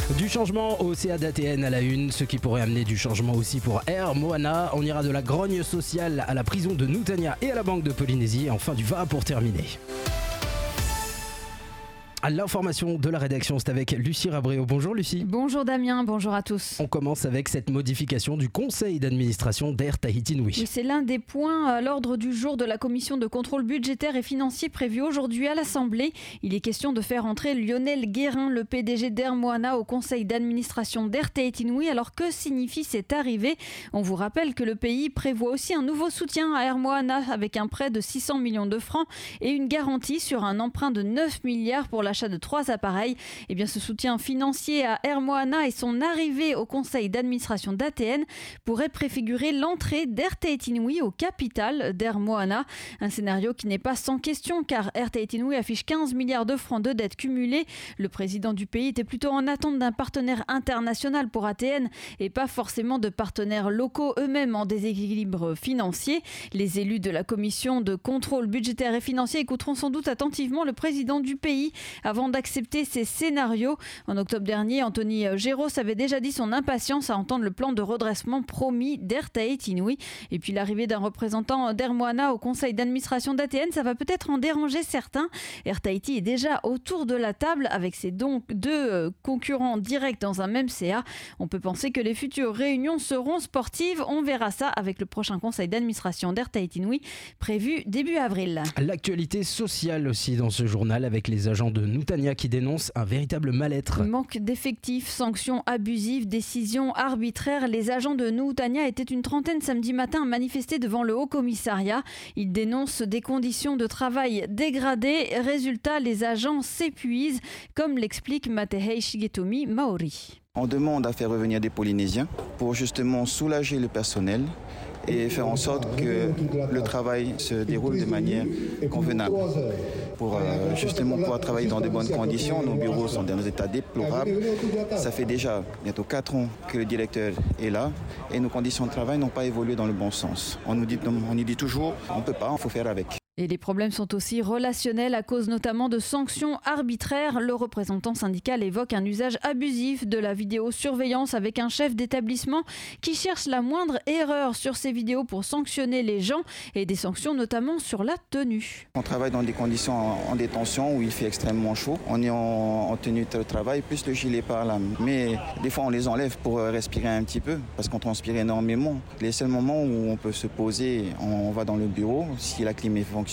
Du changement au CA d'ATN à la une, ce qui pourrait amener du changement aussi pour Air Moana. On ira de la grogne sociale à la prison de Nutania et à la banque de Polynésie. Et enfin du VA pour terminer. À l'information de la rédaction, c'est avec Lucie Rabréau. Bonjour Lucie. Bonjour Damien, bonjour à tous. On commence avec cette modification du conseil d'administration d'Air Tahiti Nui. Oui, c'est l'un des points à l'ordre du jour de la commission de contrôle budgétaire et financier prévue aujourd'hui à l'Assemblée. Il est question de faire entrer Lionel Guérin, le PDG d'Air Moana, au conseil d'administration d'Air Tahiti Nui. Alors que signifie cette arrivée ? On vous rappelle que le pays prévoit aussi un nouveau soutien à Air Moana avec un prêt de 600 millions de francs et une garantie sur un emprunt de 9 milliards pour l'achat de 3 appareils. Eh bien, ce soutien financier à Air Moana et son arrivée au conseil d'administration d'ATN pourrait préfigurer l'entrée d'Air Tahiti Nui au capital d'Air Moana. Un scénario qui n'est pas sans question car Air Tahiti Nui affiche 15 milliards de francs de dettes cumulées. Le président du pays était plutôt en attente d'un partenaire international pour ATN et pas forcément de partenaires locaux eux-mêmes en déséquilibre financier. Les élus de la commission de contrôle budgétaire et financier écouteront sans doute attentivement le président du pays avant d'accepter ces scénarios. En octobre dernier, Anthony Géros avait déjà dit son impatience à entendre le plan de redressement promis d'Air Tahiti Nui. Et puis l'arrivée d'un représentant d'Air Moana au conseil d'administration d'ATN, ça va peut-être en déranger certains. Air Tahiti est déjà autour de la table avec ses deux concurrents directs dans un même CA. On peut penser que les futures réunions seront sportives. On verra ça avec le prochain conseil d'administration d'Air Tahiti Nui prévu début avril. L'actualité sociale aussi dans ce journal avec les agents de Nutania qui dénonce un véritable mal-être. Manque d'effectifs, sanctions abusives, décisions arbitraires. Les agents de Nutania étaient une trentaine samedi matin à manifester devant le Haut-Commissariat. Ils dénoncent des conditions de travail dégradées. Résultat, les agents s'épuisent, comme l'explique Matehei Shigetomi Maori. On demande à faire revenir des Polynésiens pour justement soulager le personnel et faire en sorte que le travail se déroule de manière convenable. Pour justement pouvoir travailler dans de bonnes conditions, nos bureaux sont dans un état déplorable. Ça fait déjà bientôt 4 ans que le directeur est là et nos conditions de travail n'ont pas évolué dans le bon sens. On nous dit toujours, on ne peut pas, il faut faire avec. Et les problèmes sont aussi relationnels à cause notamment de sanctions arbitraires. Le représentant syndical évoque un usage abusif de la vidéosurveillance avec un chef d'établissement qui cherche la moindre erreur sur ces vidéos pour sanctionner les gens et des sanctions notamment sur la tenue. On travaille dans des conditions en détention où il fait extrêmement chaud. On est en tenue de travail plus le gilet par là. Mais des fois on les enlève pour respirer un petit peu parce qu'on transpire énormément. Les seuls moments où on peut se poser, on va dans le bureau. Si la clim fonctionne,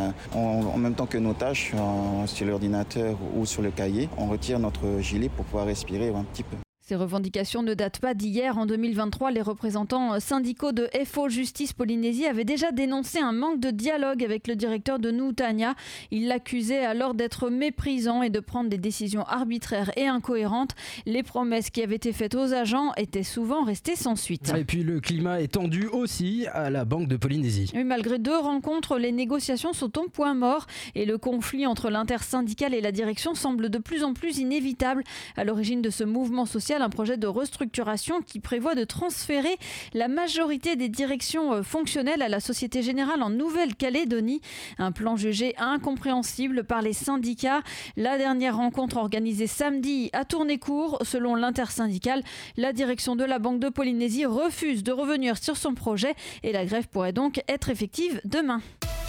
en même temps que nos tâches sur l'ordinateur ou sur le cahier, on retire notre gilet pour pouvoir respirer un petit peu. Ces revendications ne datent pas d'hier. En 2023, les représentants syndicaux de FO Justice Polynésie avaient déjà dénoncé un manque de dialogue avec le directeur de Nutania. Ils l'accusaient alors d'être méprisant et de prendre des décisions arbitraires et incohérentes. Les promesses qui avaient été faites aux agents étaient souvent restées sans suite. Et puis le climat est tendu aussi à la banque de Polynésie. Oui, malgré 2 rencontres, les négociations sont au point mort et le conflit entre l'intersyndicale et la direction semble de plus en plus inévitable. À l'origine de ce mouvement social, un projet de restructuration qui prévoit de transférer la majorité des directions fonctionnelles à la Société Générale en Nouvelle-Calédonie. Un plan jugé incompréhensible par les syndicats. La dernière rencontre organisée samedi a tourné court. Selon l'intersyndicale, la direction de la Banque de Polynésie refuse de revenir sur son projet et la grève pourrait donc être effective demain.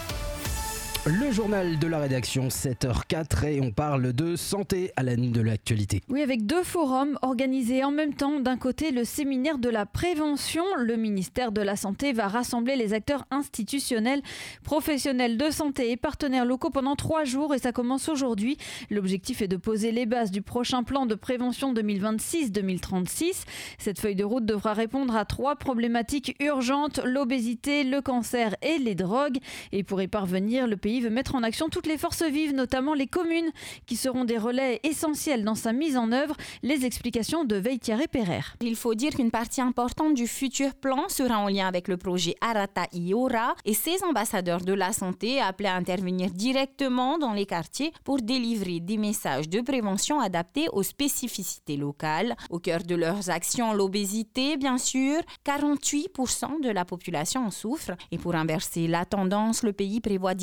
Le journal de la rédaction, 7h04 et on parle de santé à la nuit de l'actualité. Oui, avec 2 forums organisés en même temps. D'un côté, le séminaire de la prévention. Le ministère de la Santé va rassembler les acteurs institutionnels, professionnels de santé et partenaires locaux pendant 3 jours et ça commence aujourd'hui. L'objectif est de poser les bases du prochain plan de prévention 2026-2036. Cette feuille de route devra répondre à 3 problématiques urgentes, l'obésité, le cancer et les drogues. Et pour y parvenir, le pays veut mettre en action toutes les forces vives, notamment les communes, qui seront des relais essentiels dans sa mise en œuvre. Les explications de Veitiare Perer. Il faut dire qu'une partie importante du futur plan sera en lien avec le projet Arata Iora et ses ambassadeurs de la santé appelés à intervenir directement dans les quartiers pour délivrer des messages de prévention adaptés aux spécificités locales. Au cœur de leurs actions, l'obésité, bien sûr. 48% de la population en souffre. Et pour inverser la tendance, le pays prévoit différentes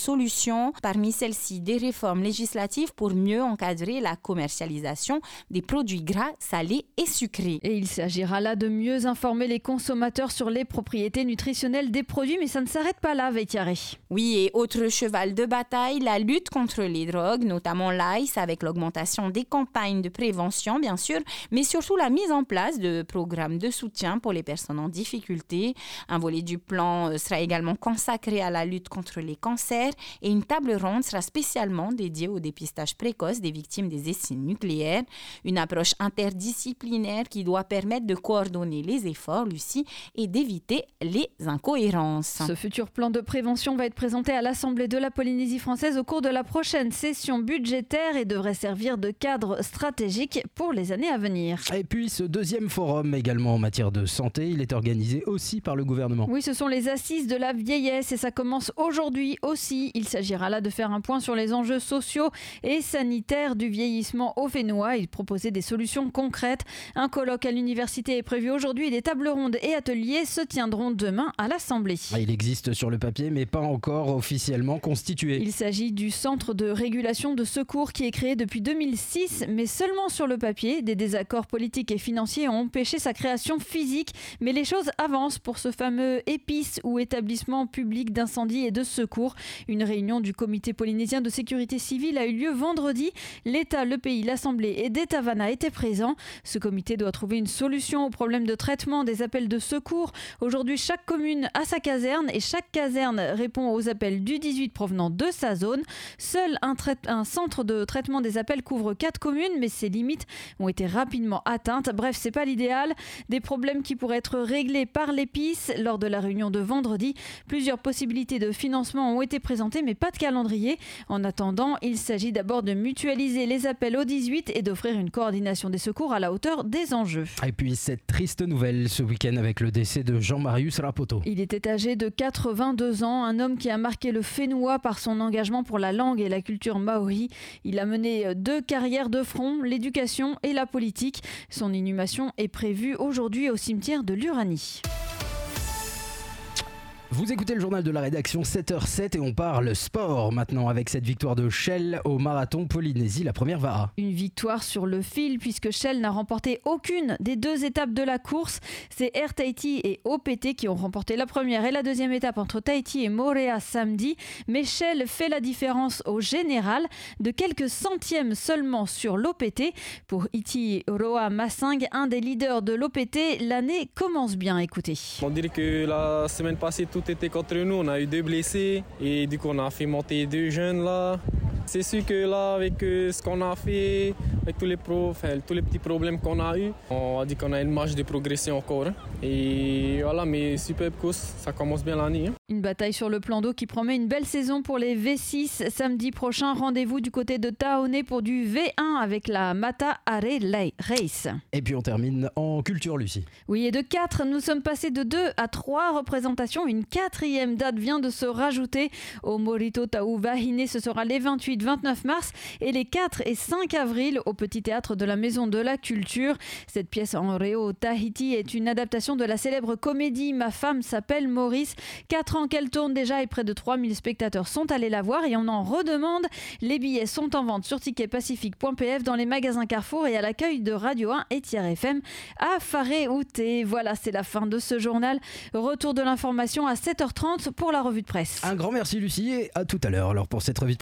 solutions. Parmi celles-ci, des réformes législatives pour mieux encadrer la commercialisation des produits gras, salés et sucrés. Et il s'agira là de mieux informer les consommateurs sur les propriétés nutritionnelles des produits, mais ça ne s'arrête pas là, Vétiaré. Oui, et autre cheval de bataille, la lutte contre les drogues, notamment l'ICE, avec l'augmentation des campagnes de prévention, bien sûr, mais surtout la mise en place de programmes de soutien pour les personnes en difficulté. Un volet du plan sera également consacré à la lutte contre les cancers et une table ronde sera spécialement dédiée au dépistage précoce des victimes des essais nucléaires. Une approche interdisciplinaire qui doit permettre de coordonner les efforts, Lucie, et d'éviter les incohérences. Ce futur plan de prévention va être présenté à l'Assemblée de la Polynésie française au cours de la prochaine session budgétaire et devrait servir de cadre stratégique pour les années à venir. Et puis ce deuxième forum également en matière de santé, il est organisé aussi par le gouvernement. Oui, ce sont les assises de la vieillesse et ça commence aujourd'hui aussi. Il s'agira là de faire un point sur les enjeux sociaux et sanitaires du vieillissement au Fénois et de proposer des solutions concrètes. Un colloque à l'université est prévu aujourd'hui et des tables rondes et ateliers se tiendront demain à l'Assemblée. Il existe sur le papier mais pas encore officiellement constitué. Il s'agit du Centre de régulation de secours qui est créé depuis 2006 mais seulement sur le papier. Des désaccords politiques et financiers ont empêché sa création physique mais les choses avancent pour ce fameux EPIS ou établissement public d'incendie et de secours. Une réunion du comité polynésien de sécurité civile a eu lieu vendredi. L'État, le pays, l'Assemblée et Detavana étaient présents. Ce comité doit trouver une solution au problème de traitement des appels de secours. Aujourd'hui, chaque commune a sa caserne et chaque caserne répond aux appels du 18 provenant de sa zone. Seul un centre de traitement des appels couvre 4 communes, mais ses limites ont été rapidement atteintes. Bref, c'est pas l'idéal. Des problèmes qui pourraient être réglés par l'EPIS lors de la réunion de vendredi. Plusieurs possibilités de financement ont été présentées, mais pas de calendrier. En attendant, il s'agit d'abord de mutualiser les appels au 18 et d'offrir une coordination des secours à la hauteur des enjeux. Et puis cette triste nouvelle ce week-end avec le décès de Jean-Marius Rapoto. Il était âgé de 82 ans, un homme qui a marqué le Fénois par son engagement pour la langue et la culture maori. Il a mené 2 carrières de front, l'éducation et la politique. Son inhumation est prévue aujourd'hui au cimetière de l'Uranie. Vous écoutez le journal de la rédaction 7h07 et on parle sport maintenant avec cette victoire de Shell au marathon Polynésie, la première VARA. Une victoire sur le fil puisque Shell n'a remporté aucune des 2 étapes de la course. C'est Air Tahiti et OPT qui ont remporté la première et la deuxième étape entre Tahiti et Moorea samedi. Mais Shell fait la différence au général de quelques centièmes seulement sur l'OPT. Pour Iti Roa Masing, un des leaders de l'OPT, l'année commence bien. Écoutez. On dirait que la semaine passée, tout était contre nous. On a eu 2 blessés et du coup, on a fait monter 2 jeunes là. C'est sûr que là, avec ce qu'on a fait, avec tous les petits problèmes qu'on a eu, on a dit qu'on a une marge de progression encore. Et voilà, mais superbe course, ça commence bien l'année. Une bataille sur le plan d'eau qui promet une belle saison pour les V6. Samedi prochain, rendez-vous du côté de Taoné pour du V1 avec la Mata Are Race. Et puis on termine en culture, Lucie. Oui, et de 4, nous sommes passés de 2 à 3 représentations. Une 4e date vient de se rajouter au Morito Tau Wahine. Ce sera les 28-29 mars et les 4 et 5 avril au Petit Théâtre de la Maison de la Culture. Cette pièce en Reo Tahiti est une adaptation de la célèbre comédie Ma femme s'appelle Maurice. 4 ans qu'elle tourne déjà et près de 3000 spectateurs sont allés la voir et on en redemande. Les billets sont en vente sur ticketpacifique.pf dans les magasins Carrefour et à l'accueil de Radio 1 et Tiers FM à Whare-Outé. Voilà, c'est la fin de ce journal. Retour de l'information à 7h30 pour la revue de presse. Un grand merci Lucie et à tout à l'heure alors pour cette revue de